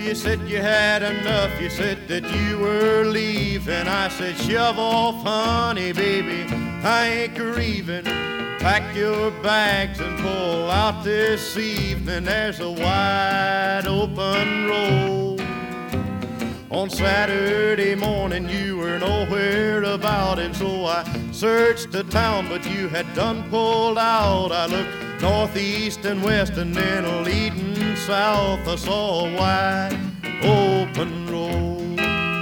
you said you had enough. You said that you were leaving. I said, shove off, honey, baby, I ain't grieving. Pack your bags and pull out this evening. There's a wide open road. On Saturday morning you were nowhere about, and so I searched the town, but you had done pulled out. I looked northeast and west and then leading south. I saw a wide open road.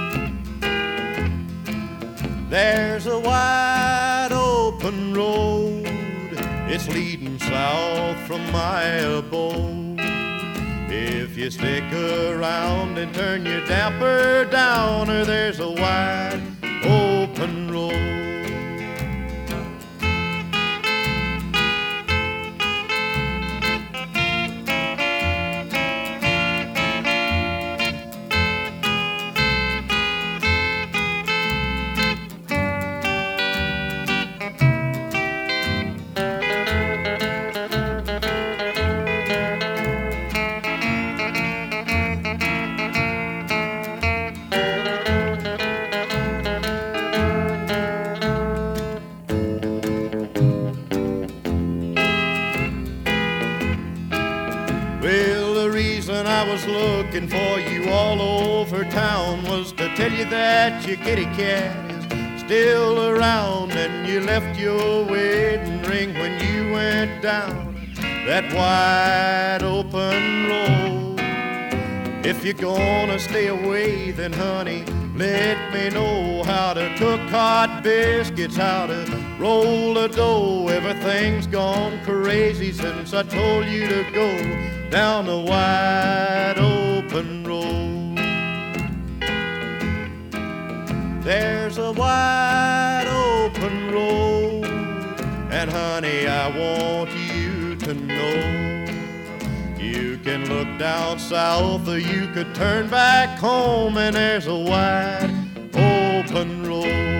There's a wide open road. It's leading south from my abode. If you stick around and turn your damper down, or there's a wide open road. Well, the reason I was looking for you all over town was to tell you that your kitty cat is still around, and you left your wedding ring when you went down that wide open road. If you're gonna stay away, then honey, let me know how to cook hot biscuits, how to roll the dough. Everything's gone crazy since I told you to go down the wide open road. There's a wide open road, and honey, I want you to know. You can look down south, or you could turn back home, and there's a wide open road.